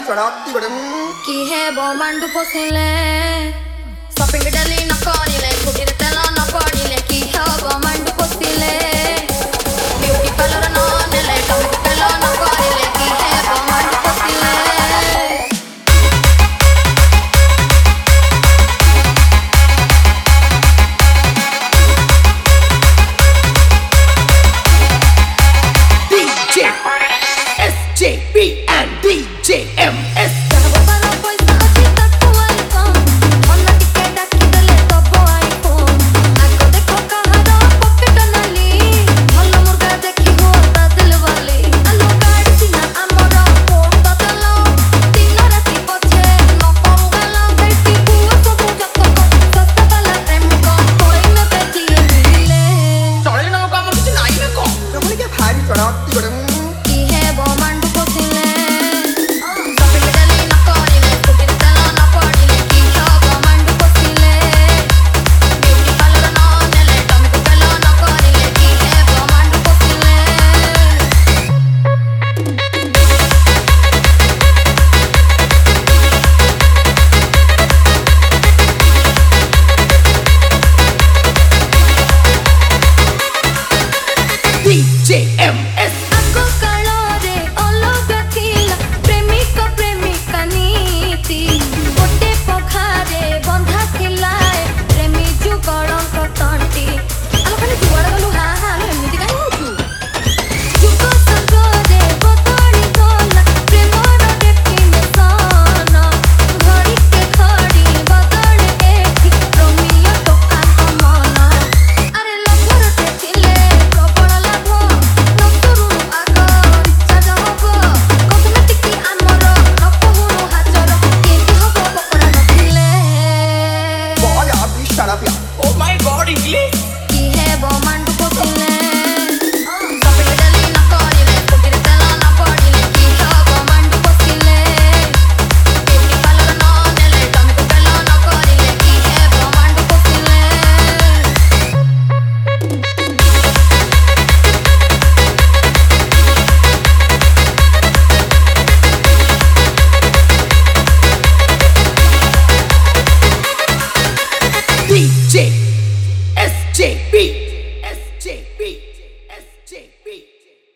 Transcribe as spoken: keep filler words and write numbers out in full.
ଚଢ଼ାତି ଗୋଟେ କି ହେବ ମାଣ୍ଡୁ ପୋଷିଲେ ସପିଂ ଡେଲି ନ କରିଲେ ସ୍କୁଟିରେ ତେଲ ନ ପଡ଼ିଲେ କି ହେବ ମାଣ୍ଡୁ ପୋଷିଲେ ବିୟୁଟି ପାର୍ଲର ନ ନେଲେ ଟମାଟୋ ତେଲ ନ କରିଲେ କି ହେବ ମାଣ୍ଡୁ ପୋଷିଲେ D J S J B and D J M S चढ़ाती